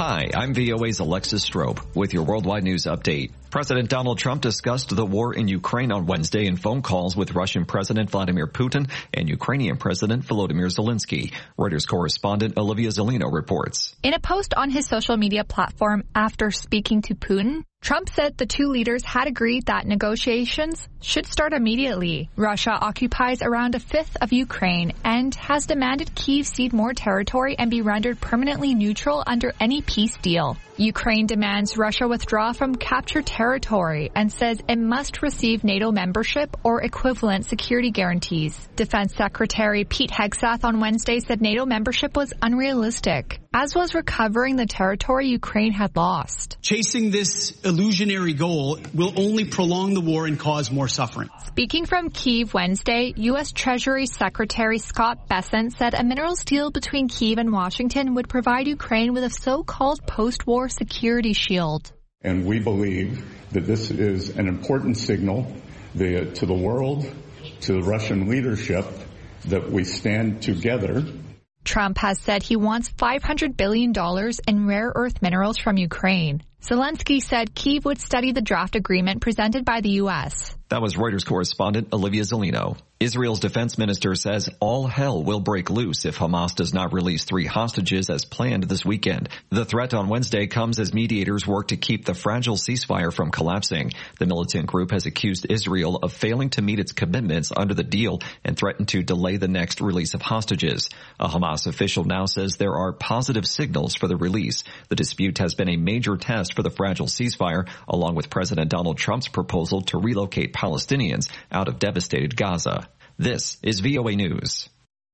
Hi, I'm VOA's Alexis Strope with your worldwide news update. President Donald Trump discussed the war in Ukraine on Wednesday in phone calls with Russian President Vladimir Putin and Ukrainian President Volodymyr Zelensky. Reuters correspondent Olivia Zelino reports. In a post on his social media platform after speaking to Putin, Trump said the two leaders had agreed that negotiations should start immediately. Russia occupies around a fifth of Ukraine and has demanded Kyiv cede more territory and be rendered permanently neutral under any peace deal. Ukraine demands Russia withdraw from captured territory and says it must receive NATO membership or equivalent security guarantees. Defense Secretary Pete Hegseth on Wednesday said NATO membership was unrealistic, as was recovering the territory Ukraine had lost. Chasing this illusionary goal will only prolong the war and cause more suffering. Speaking from Kyiv Wednesday, U.S. Treasury Secretary Scott Bessent said a minerals deal between Kyiv and Washington would provide Ukraine with a so-called post-war security shield. And we believe that this is an important signal to the world, to the Russian leadership, that we stand together. Trump has said he wants $500 billion in rare earth minerals from Ukraine. Zelensky said Kyiv would study the draft agreement presented by the U.S. That was Reuters correspondent Olivia Zelino. Israel's defense minister says all hell will break loose if Hamas does not release 3 hostages as planned this weekend. The threat on Wednesday comes as mediators work to keep the fragile ceasefire from collapsing. The militant group has accused Israel of failing to meet its commitments under the deal and threatened to delay the next release of hostages. A Hamas official now says there are positive signals for the release. The dispute has been a major test for the fragile ceasefire, along with President Donald Trump's proposal to relocate Palestinians out of devastated Gaza. This is VOA News.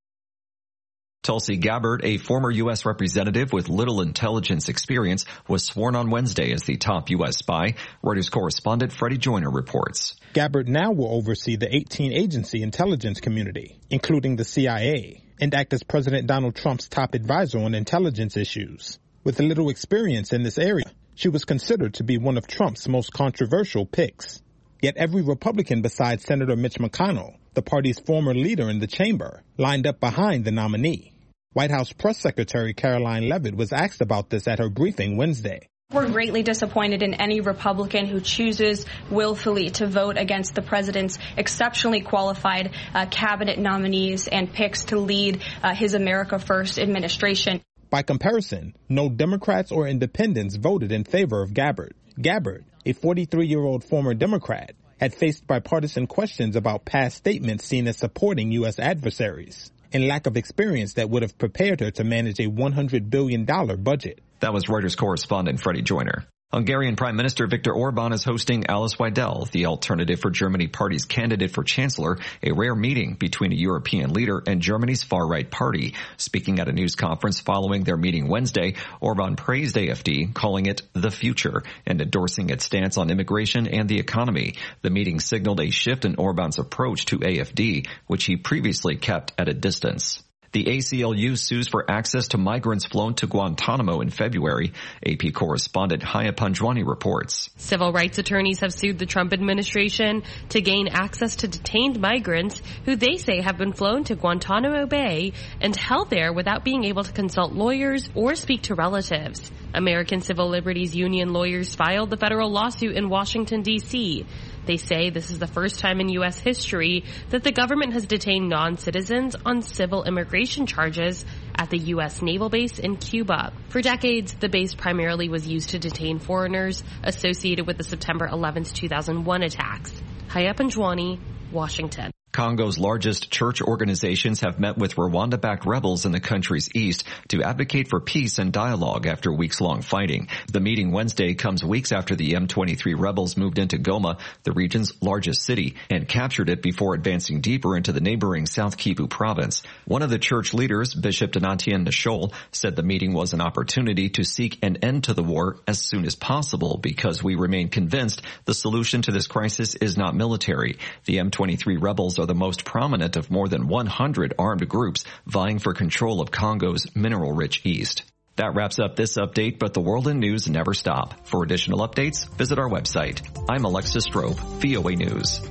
Tulsi Gabbard, a former U.S. representative with little intelligence experience, was sworn on Wednesday as the top U.S. spy. Reuters correspondent Freddie Joyner reports. Gabbard now will oversee the 18-agency intelligence community, including the CIA, and act as President Donald Trump's top advisor on intelligence issues. With little experience in this area, she was considered to be one of Trump's most controversial picks. Yet every Republican besides Senator Mitch McConnell, the party's former leader in the chamber, lined up behind the nominee. White House Press Secretary Caroline Leavitt was asked about this at her briefing Wednesday. We're greatly disappointed in any Republican who chooses willfully to vote against the president's exceptionally qualified cabinet nominees and picks to lead his America First administration. By comparison, no Democrats or independents voted in favor of Gabbard. Gabbard, a 43-year-old former Democrat, had faced bipartisan questions about past statements seen as supporting U.S. adversaries and lack of experience that would have prepared her to manage a $100 billion budget. That was Reuters correspondent Freddie Joyner. Hungarian Prime Minister Viktor Orban is hosting Alice Weidel, the Alternative for Germany Party's candidate for chancellor, a rare meeting between a European leader and Germany's far-right party. Speaking at a news conference following their meeting Wednesday, Orban praised AfD, calling it the future and endorsing its stance on immigration and the economy. The meeting signaled a shift in Orban's approach to AfD, which he previously kept at a distance. The ACLU sues for access to migrants flown to Guantanamo in February. AP correspondent Haya Panjwani reports. Civil rights attorneys have sued the Trump administration to gain access to detained migrants who they say have been flown to Guantanamo Bay and held there without being able to consult lawyers or speak to relatives. American Civil Liberties Union lawyers filed the federal lawsuit in Washington, D.C. They say this is the first time in U.S. history that the government has detained non-citizens on civil immigration charges at the U.S. naval base in Cuba. For decades, the base primarily was used to detain foreigners associated with the September 11, 2001 attacks. Haya Panjwani, Washington. Congo's largest church organizations have met with Rwanda-backed rebels in the country's east to advocate for peace and dialogue after weeks-long fighting. The meeting Wednesday comes weeks after the M23 rebels moved into Goma, the region's largest city, and captured it before advancing deeper into the neighboring South Kivu province. One of the church leaders, Bishop Donatien Nashol, said the meeting was an opportunity to seek an end to the war as soon as possible because we remain convinced the solution to this crisis is not military. The M23 rebels are the most prominent of more than 100 armed groups vying for control of Congo's mineral-rich east. That wraps up this update, but the world in news never stop. For additional updates, visit our website. I'm Alexis Strope, VOA News.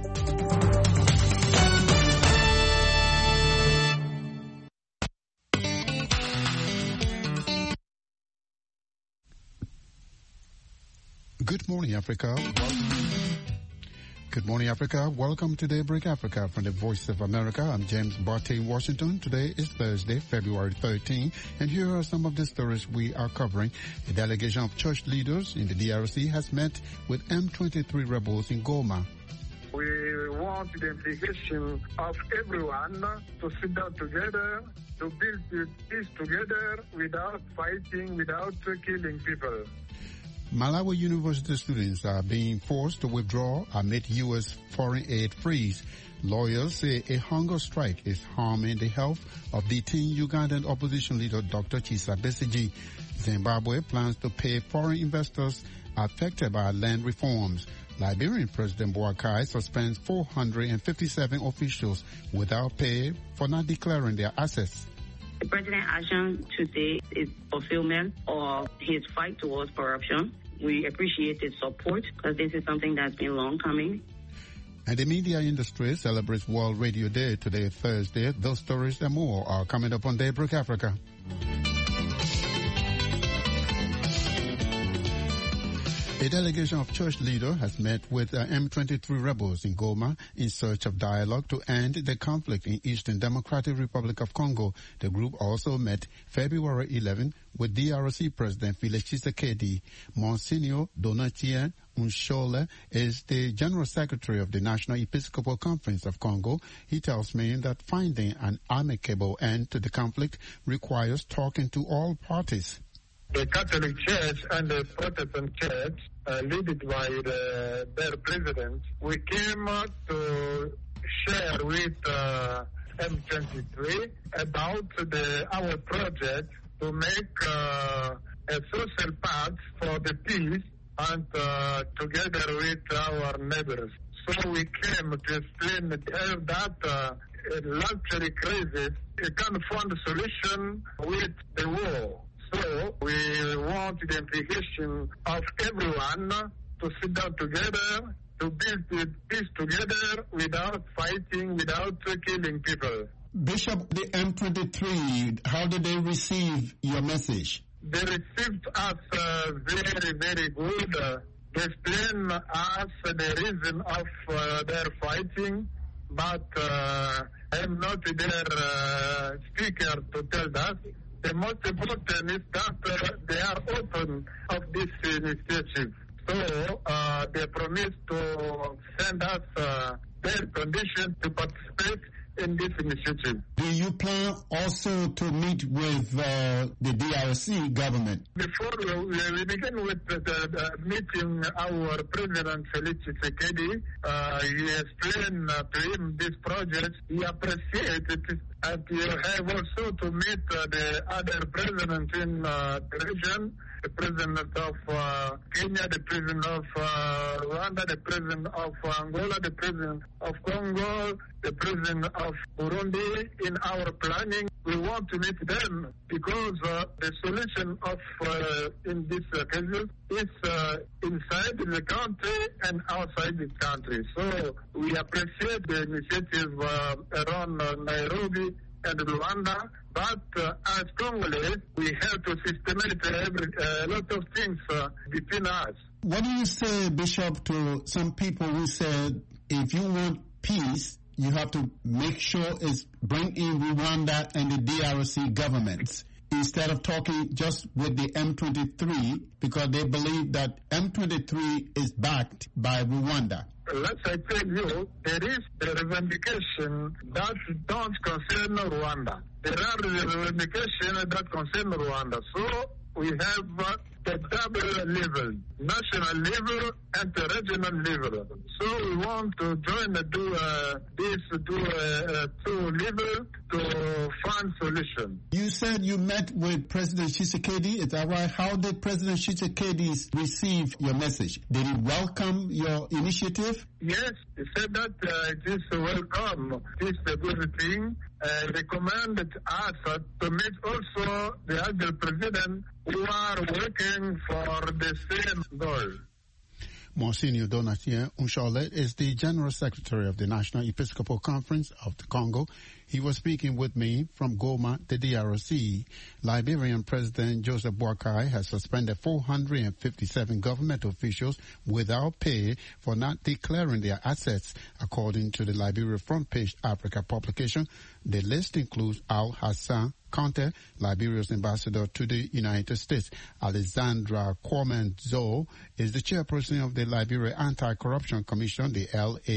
Good morning, Africa. Good morning, Africa. Welcome to Daybreak Africa from the Voice of America. I'm James Barty in Washington. Today is Thursday, February 13, and here are some of the stories we are covering. A delegation of church leaders in the DRC has met with M23 rebels in Goma. We want the implication of everyone to sit down together, to build peace together without fighting, without killing people. Malawi University students are being forced to withdraw amid U.S. foreign aid freeze. Lawyers say a hunger strike is harming the health of detained Ugandan opposition leader Dr. Kizza Besigye. Zimbabwe plans to pay foreign investors affected by land reforms. Liberian President Boakai suspends 457 officials without pay for not declaring their assets. The President's action today is fulfillment of his fight towards corruption. We appreciate his support because this is something that's been long coming. And the media industry celebrates World Radio Day today, Thursday. Those stories and more are coming up on Daybreak Africa. A delegation of church leaders has met with M23 rebels in Goma in search of dialogue to end the conflict in Eastern Democratic Republic of Congo. The group also met February 11 with DRC President Felix Tshisekedi. Monsignor Donatien Unshole is the General Secretary of the National Episcopal Conference of Congo. He tells me that finding an amicable end to the conflict requires talking to all parties. The Catholic Church and the Protestant Church, led by their president, we came to share with M23 about our project to make a social path for the peace and together with our neighbors. So we came to explain that luxury crisis, you can't find a solution with the war. So we want the implication of everyone to sit down together, to build peace together without fighting, without killing people. Bishop, the M23, how did they receive your message? They received us very, very good. They explained us the reason of their fighting, but I am not their speaker to tell that. The most important is that they are open of this initiative. So they promised to send us their condition to participate in this initiative. Do you plan also to meet with the DRC government? Before we begin with the meeting, our President Felix Tshisekedi, he explained to him this project. He appreciated it, and you have also to meet the other president in the region, the president of Kenya, the president of Rwanda, the president of Angola, the president of Congo, the president of Burundi. In our planning, we want to meet them because the solution of in this case is inside the country and outside the country. So we appreciate the initiative around Nairobi and Rwanda, but as Congolese, we have to systematize a lot of things between us. What do you say, Bishop, to some people who said if you want peace, you have to make sure it's bring in Rwanda and the DRC governments instead of talking just with the M23 because they believe that M23 is backed by Rwanda? Let's I tell you, there is the revendication that don't concern Rwanda. There are the revendications that concern Rwanda. So we have the double level, national level and the regional level. So we want to join two level to find solution. You said you met with President Tshisekedi. Is that right? How did President Tshisekedi receive your message? Did he welcome your initiative? Yes, he said that it is welcome. It is a good thing. Recommended us to meet also the other president who are working for the same goal. Monsignor Donatien Unshalet is the General Secretary of the National Episcopal Conference of the Congo. He was speaking with me from Goma, the DRC. Liberian President Joseph Boakai has suspended 457 government officials without pay for not declaring their assets, according to the Liberia Front Page Africa publication. The list includes Al-Hassan Conte, Liberia's ambassador to the United States. Alexandra Kwame-Zo is the chairperson of the Liberia Anti-Corruption Commission, the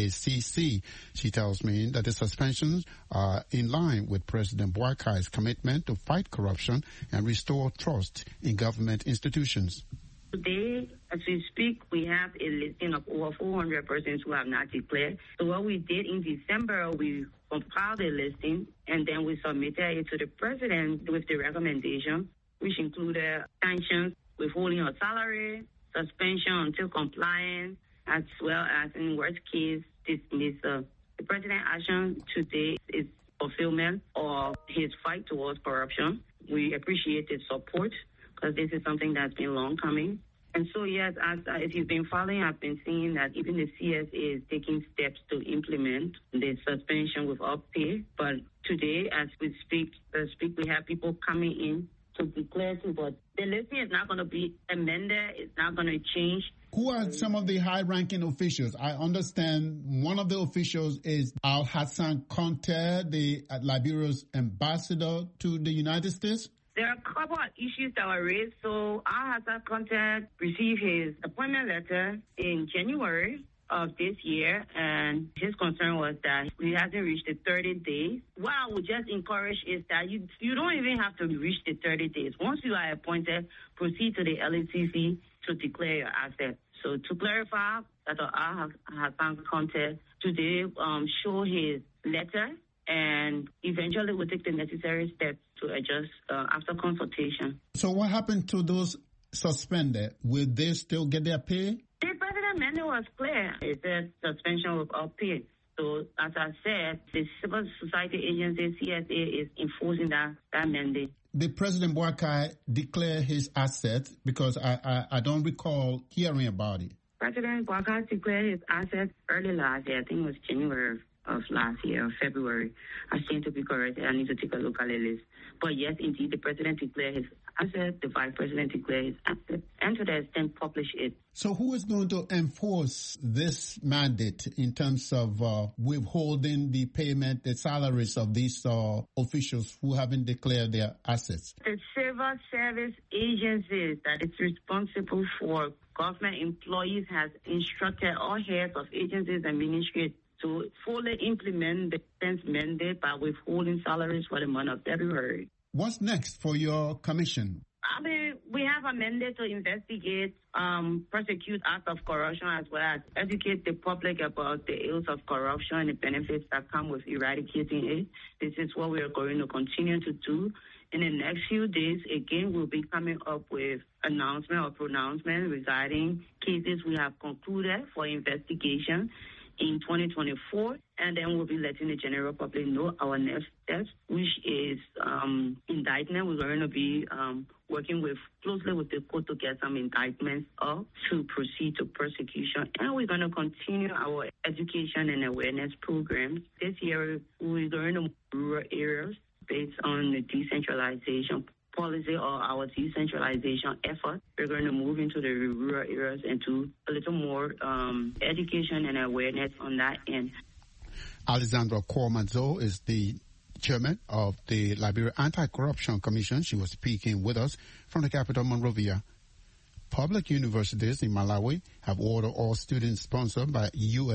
LACC. She tells me that the suspensions are in line with President Boakai's commitment to fight corruption and restore trust in government institutions. Today, as we speak, we have a listing of over 400 persons who have not declared. So what we did in December, we compiled a listing, and then we submitted it to the president with the recommendation, which included sanctions, withholding of salary, suspension until compliance, as well as, in worst case, dismissal. The president's action today is fulfillment of his fight towards corruption. We appreciate his support, because this is something that's been long coming. And so, yes, as if you've been following, I've been seeing that even the CSA is taking steps to implement the suspension without pay. But today, as we speak, we have people coming in to declare to, but the listing is not going to be amended. It's not going to change. Who are some of the high-ranking officials? I understand one of the officials is Al-Hassan Conte, the Liberia's ambassador to the United States. There are a couple of issues that were raised. So Al-Hassan Conte received his appointment letter in January of this year, and his concern was that he hasn't reached the 30 days. What I would just encourage is that you don't even have to reach the 30 days. Once you are appointed, proceed to the LACC to declare your assets. So to clarify, Dr. Al-Hassan Conte today show his letter, and eventually we'll take the necessary steps to adjust after consultation. So what happened to those suspended? Will they still get their pay? The president mandate was clear. It said suspension without pay. So as I said, the civil society agency, CSA, is enforcing that mandate. Did President Boakai declare his assets? Because I don't recall hearing about it. President Boakai declared his assets early last year. I think it was January of last year, or February. I seem to be correct. I need to take a look at the list. But yes, indeed, the president declared his assets, the vice president declared his assets, and to the extent publish it. So who is going to enforce this mandate in terms of withholding the payment, the salaries of these officials who haven't declared their assets? The civil service agencies that is responsible for government employees has instructed all heads of agencies and ministries to fully implement the defense mandate by withholding salaries for the month of February. What's next for your commission? I mean, we have a mandate to investigate, prosecute acts of corruption, as well as educate the public about the ills of corruption and the benefits that come with eradicating it. This is what we are going to continue to do. In the next few days, again, we'll be coming up with announcement or pronouncement regarding cases we have concluded for investigation in 2024, and then we'll be letting the general public know our next steps, which is indictment. We're going to be working closely with the court to get some indictments up to proceed to prosecution, and we're going to continue our education and awareness programs. This year, we're going to rural areas based on the decentralization policy or our decentralization effort. We're going to move into the rural areas and do a little more education and awareness on that end. Alexandra Kwame-Zo is the chairman of the Liberia Anti-Corruption Commission. She was speaking with us from the capital, Monrovia. Public universities in Malawi have ordered all students sponsored by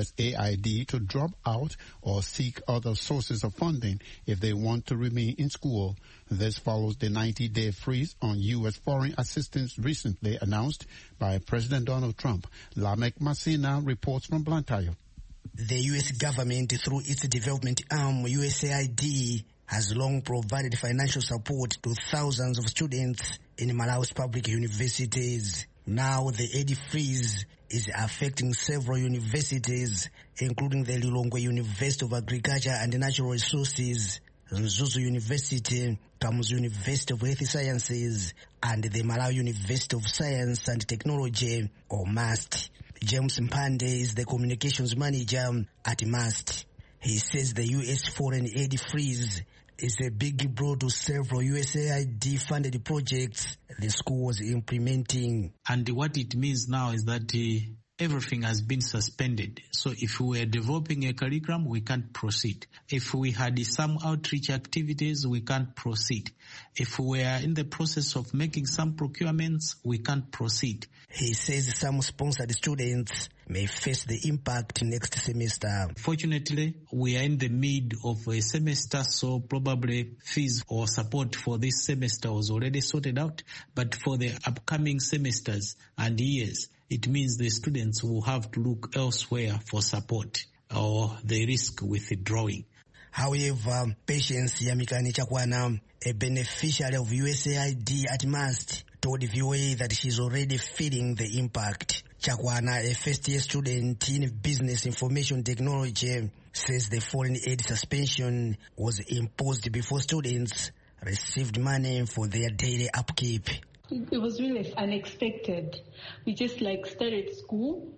USAID to drop out or seek other sources of funding if they want to remain in school. This follows the 90-day freeze on U.S. foreign assistance recently announced by President Donald Trump. Lamek Masina reports from Blantyre. The U.S. government, through its development arm, USAID, has long provided financial support to thousands of students in Malawi's public universities. Now the aid freeze is affecting several universities, including the Lilongwe University of Agriculture and Natural Resources, Zuzu University, Kamuzu University of Health Sciences, and the Malawi University of Science and Technology, or MAST. James Mpande is the communications manager at MAST. He says the U.S. foreign aid freeze is a big blow to several USAID-funded projects the school was implementing. And what it means now is that everything has been suspended. So if we were developing a curriculum, we can't proceed. If we had some outreach activities, we can't proceed. If we were in the process of making some procurements, we can't proceed. He says some sponsored students may face the impact next semester. Fortunately, we are in the mid of a semester, so probably fees or support for this semester was already sorted out. But for the upcoming semesters and years, it means the students will have to look elsewhere for support or they risk withdrawing. However, Patience Yamikani Chakwana, a beneficiary of USAID at MAST, told VOA that she's already feeling the impact. Chakwana, a first-year student in business information technology, says the foreign aid suspension was imposed before students received money for their daily upkeep. It was really unexpected. We just started school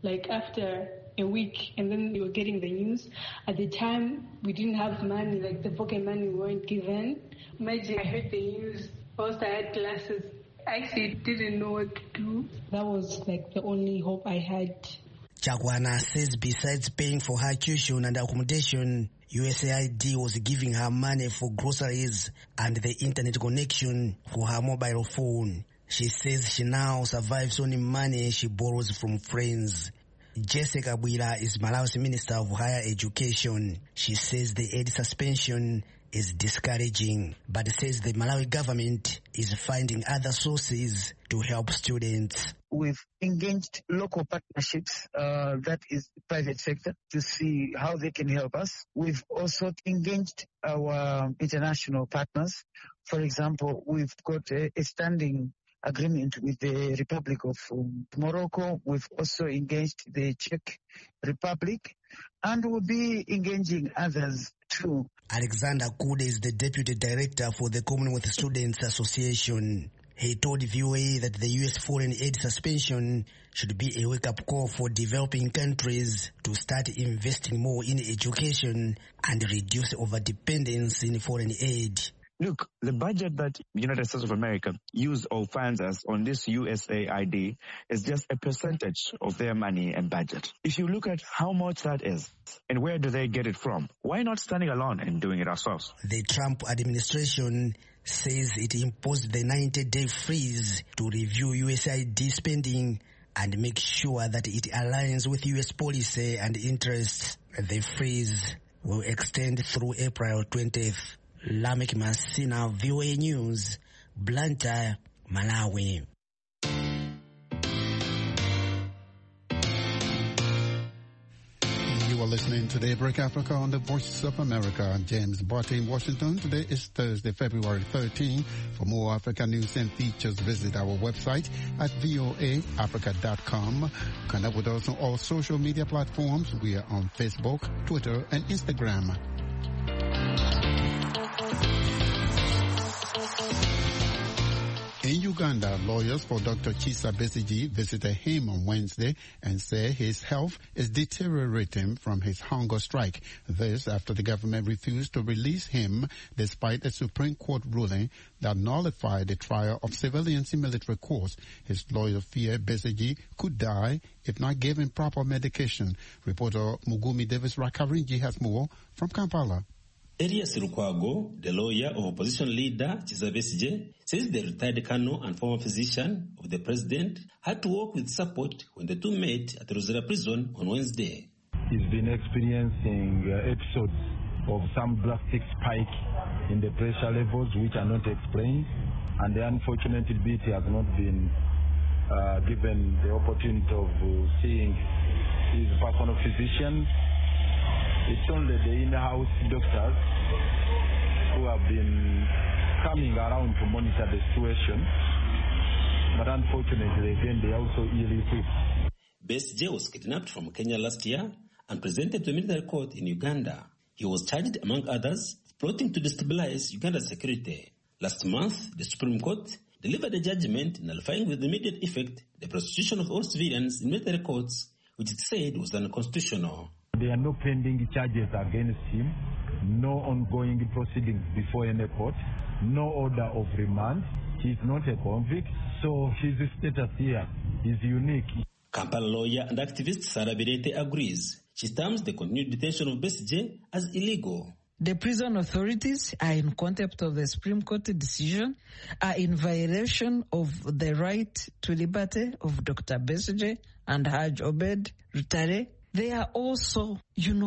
after a week, and then we were getting the news. At the time, we didn't have money, the pocket money we weren't given. Imagine I heard the news whilst I had classes. I actually didn't know what to do. That was the only hope I had. Chakwana says besides paying for her tuition and accommodation, USAID was giving her money for groceries and the internet connection for her mobile phone. She says she now survives on money she borrows from friends. Jessica Bwira is Malawi's Minister of Higher Education. She says the aid suspension is discouraging, but says the Malawi government is finding other sources to help students. We've engaged local partnerships, that is the private sector, to see how they can help us. We've also engaged our international partners. For example, we've got a standing agreement with the Republic of Morocco. We've also engaged the Czech Republic, and we'll be engaging others too. Alexander Kude is the Deputy Director for the Commonwealth Students Association. He told VOA that the U.S. foreign aid suspension should be a wake-up call for developing countries to start investing more in education and reduce overdependence in foreign aid. Look, the budget that the United States of America use or funds us on this USAID is just a percentage of their money and budget. If you look at how much that is and where do they get it from, why not standing alone and doing it ourselves? The Trump administration says it imposed the 90-day freeze to review USAID spending and make sure that it aligns with U.S. policy and interests. The freeze will extend through April 20th. Lamek Masina, VOA News, Blantyre, Malawi. You are listening to Daybreak Africa on the Voice of America. I'm James Barty in Washington. Today is Thursday, February 13. For more African news and features, visit our website at voaafrica.com. Connect with us on all social media platforms. We are on Facebook, Twitter, and Instagram. In Uganda, lawyers for Dr. Kizza Besigye visited him on Wednesday and said his health is deteriorating from his hunger strike. This after the government refused to release him despite a Supreme Court ruling that nullified the trial of civilians in military courts. His lawyers fear Besigye could die if not given proper medication. Reporter Mugumi Davis Rakarinji has more from Kampala. Elias Lukwago, the lawyer of opposition leader Kizza Besigye, says the retired colonel and former physician of the president had to work with support when the two met at Rosella prison on Wednesday. He's been experiencing episodes of some drastic spike in the pressure levels which are not explained, and the unfortunate bit he has not been given the opportunity of seeing his personal physician. It's only the in-house doctors who have been coming around to monitor the situation, but unfortunately, again, they are also ill-equipped. Besigye was kidnapped from Kenya last year and presented to a military court in Uganda. He was charged, among others, plotting to destabilize Uganda's security. Last month, the Supreme Court delivered a judgment nullifying with immediate effect the prosecution of all civilians in military courts, which it said was unconstitutional. There are no pending charges against him, no ongoing proceedings before any court, no order of remand. He's not a convict, so his status here is unique. Kampala lawyer and activist Sarah Birete agrees. She terms the continued detention of Besigye as illegal. The prison authorities are in contempt of the Supreme Court decision, are in violation of the right to liberty of Dr. Besigye and Haj Obed Rutare. They are also,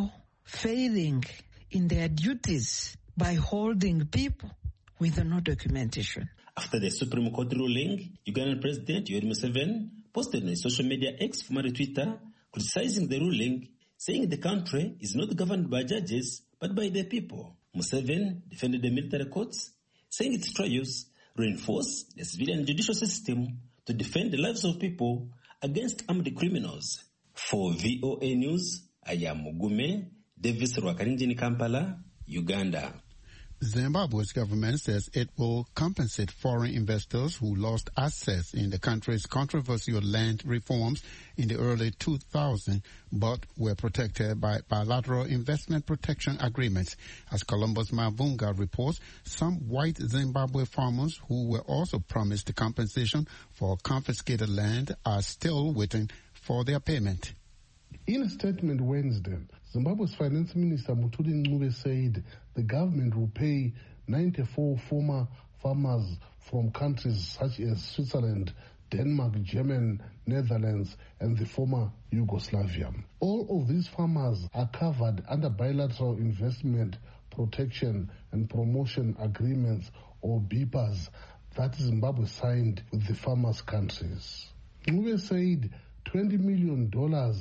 failing in their duties by holding people with no documentation. After the Supreme Court ruling, Ugandan President Yoweri Museveni posted on his social media X, formerly Twitter, criticizing the ruling, saying the country is not governed by judges but by the people. Museveni defended the military courts, saying its trials reinforce the civilian judicial system to defend the lives of people against armed criminals. For VOA News, I am Mugume Davis Rwakarinji in Kampala, Uganda. Zimbabwe's government says it will compensate foreign investors who lost assets in the country's controversial land reforms in the early 2000s, but were protected by bilateral investment protection agreements. As Columbus Mavunga reports, some white Zimbabwe farmers who were also promised compensation for confiscated land are still waiting for their payment. In a statement Wednesday, Zimbabwe's Finance Minister Mutuli Ncube said the government will pay 94 former farmers from countries such as Switzerland, Denmark, Germany, Netherlands, and the former Yugoslavia. All of these farmers are covered under bilateral investment protection and promotion agreements, or BIPAs, that Zimbabwe signed with the farmers' countries. Ncube said $20 million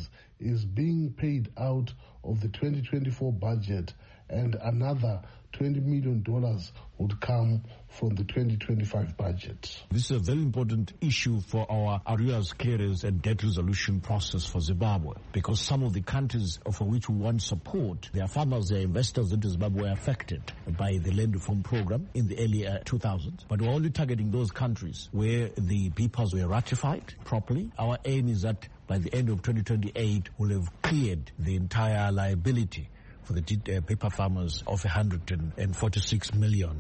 is being paid out of the 2024 budget, and another $20 million would come from the 2025 budget. This is a very important issue for our arrears clearance and debt resolution process for Zimbabwe, because some of the countries for which we want support, their farmers, their investors into Zimbabwe were affected by the land reform program in the early 2000s. But we're only targeting those countries where the BIPAs were ratified properly. Our aim is that by the end of 2028, we'll have cleared the entire liability for the paper farmers of $146 million.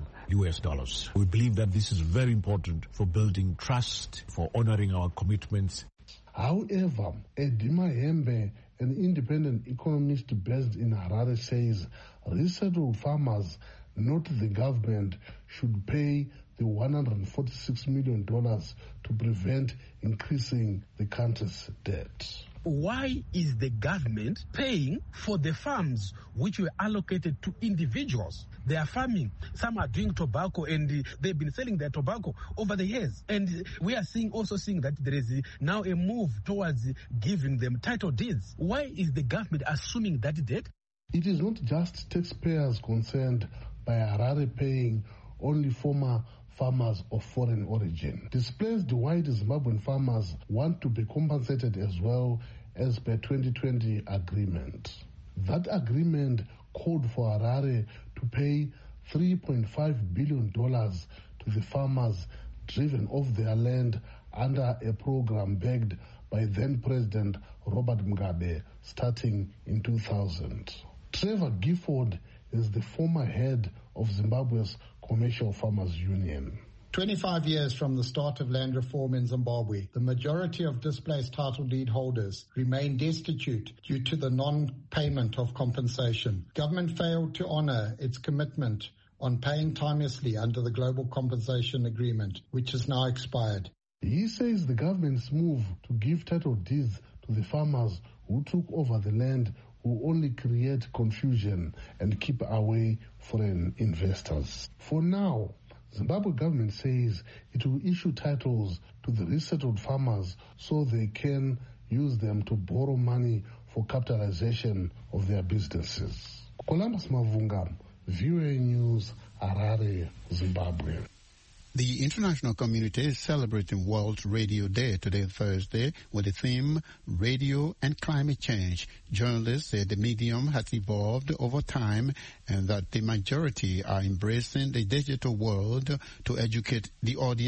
We believe that this is very important for building trust, for honoring our commitments. However, Edima Hembe, an independent economist based in Harare, says resettled farmers, not the government, should pay the $146 million to prevent increasing the country's debt. Why is the government paying for the farms which were allocated to individuals? They are farming. Some are doing tobacco, and they've been selling their tobacco over the years. And we are also seeing that there is now a move towards giving them title deeds. Why is the government assuming that debt? It is not just taxpayers concerned by Harare paying only former farmers of foreign origin. Displaced white Zimbabwean farmers want to be compensated as well as per 2020 agreement. That agreement called for Harare to pay $3.5 billion to the farmers driven off their land under a program backed by then-President Robert Mugabe starting in 2000. Trevor Gifford is the former head of Zimbabwe's Commercial Farmers Union. 25 years from the start of land reform in Zimbabwe, the majority of displaced title deed holders remain destitute due to the non-payment of compensation. Government failed to honor its commitment on paying timelessly under the Global Compensation Agreement, which has now expired. He says the government's move to give title deeds to the farmers who took over the land will only create confusion and keep away foreign investors. For now, Zimbabwe government says it will issue titles to the resettled farmers so they can use them to borrow money for capitalization of their businesses. Columbus Mavunga, VOA News, Harare, Zimbabwe. The international community is celebrating World Radio Day today, Thursday, with the theme Radio and Climate Change. Journalists say the medium has evolved over time and that the majority are embracing the digital world to educate the audience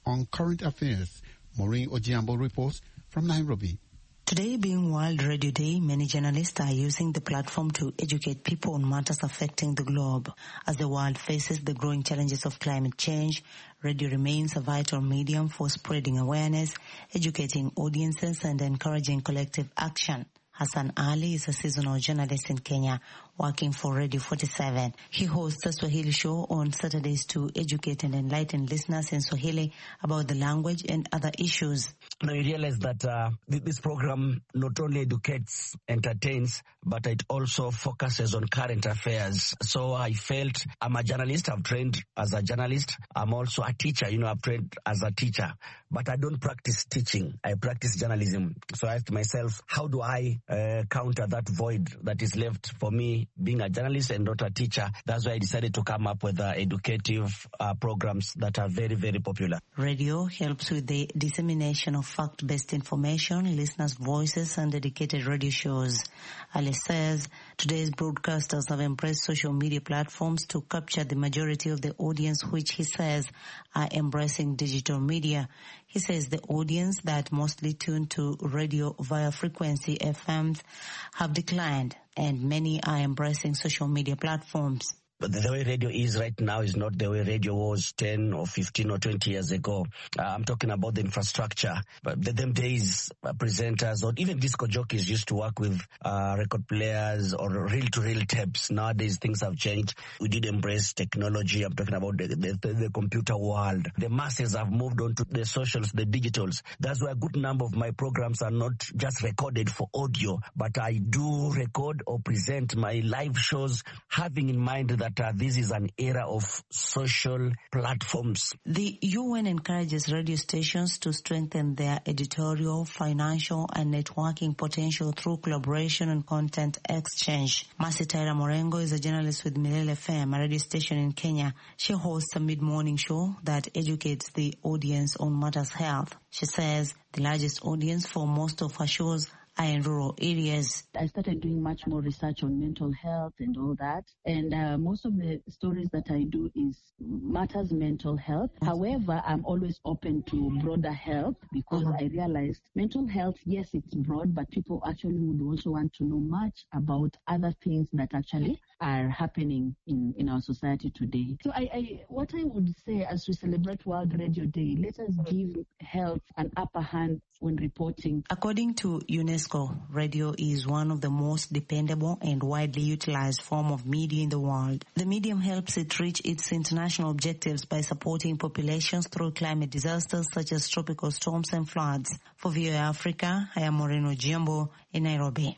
on current affairs. Maureen Ojiambo reports from Nairobi. Today being World Radio Day, many journalists are using the platform to educate people on matters affecting the globe. As the world faces the growing challenges of climate change, radio remains a vital medium for spreading awareness, educating audiences, and encouraging collective action. Hassan Ali is a seasonal journalist in Kenya working for Radio 47. He hosts a Swahili show on Saturdays to educate and enlighten listeners in Swahili about the language and other issues. Now you realize that this program not only educates, entertains, but it also focuses on current affairs. So I felt I'm a journalist. I've trained as a journalist. I'm also a teacher. I've trained as a teacher. But I don't practice teaching. I practice journalism. So I asked myself, how do I counter that void that is left for me being a journalist and not a teacher? That's why I decided to come up with educative programs that are very, very popular. Radio helps with the dissemination of fact-based information, listeners' voices, and dedicated radio shows. Ali says today's broadcasters have embraced social media platforms to capture the majority of the audience, which he says are embracing digital media. He says the audience that mostly tune to radio via frequency FMs have declined, and many are embracing social media platforms. But the way radio is right now is not the way radio was 10 or 15 or 20 years ago. I'm talking about the infrastructure. But them days, presenters or even disco jockeys used to work with record players or reel-to-reel tapes. Nowadays, things have changed. We did embrace technology. I'm talking about the computer world. The masses have moved on to the socials, the digitals. That's why a good number of my programs are not just recorded for audio, but I do record or present my live shows having in mind that this is an era of social platforms. The UN encourages radio stations to strengthen their editorial, financial, and networking potential through collaboration and content exchange. Mercy Taira Morengo is a journalist with Milele FM, a radio station in Kenya. She hosts a mid-morning show that educates the audience on matters health. She says the largest audience for most of her shows are in rural areas. I started doing much more research on mental health and all that. And most of the stories that I do is matters mental health. However, I'm always open to broader help because I realized mental health, yes, it's broad, but people actually would also want to know much about other things that actually are happening in our society today. So what I would say as we celebrate World Radio Day, let us give health an upper hand when reporting. According to UNESCO, radio is one of the most dependable and widely utilized form of media in the world. The medium helps it reach its international objectives by supporting populations through climate disasters such as tropical storms and floods. For VOA Africa, I am Maureen Ojiambo in Nairobi.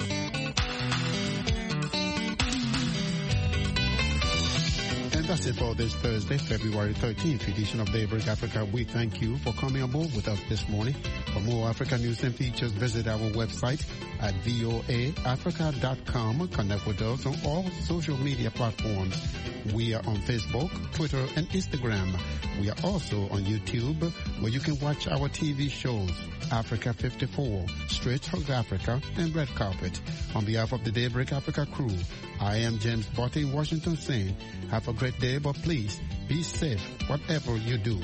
That's it for this Thursday, February 13th edition of Daybreak Africa. We thank you for coming aboard with us this morning. For more Africa news and features, visit our website at voaafrica.com. Connect with us on all social media platforms. We are on Facebook, Twitter, and Instagram. We are also on YouTube, where you can watch our TV shows, Africa 54, Straight Hug Africa, and Red Carpet. On behalf of the Daybreak Africa crew, I am James Botte in Washington saying, have a great day, but please be safe whatever you do.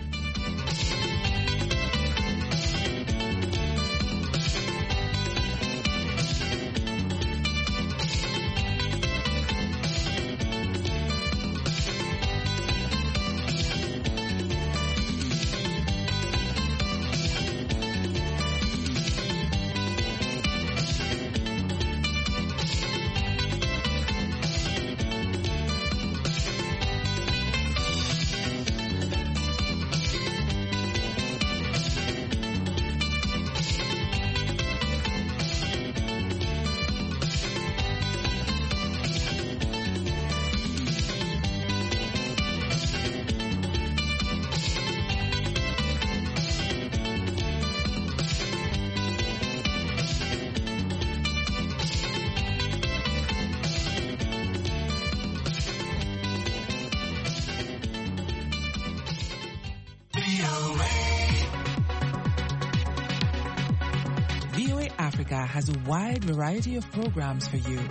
Has a wide variety of programs for you.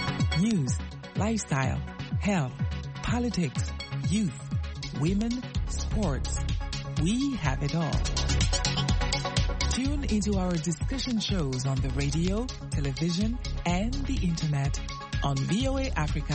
News, lifestyle, health, politics, youth, women, sports. We have it all. Tune into our discussion shows on the radio, television, and the internet on VOA Africa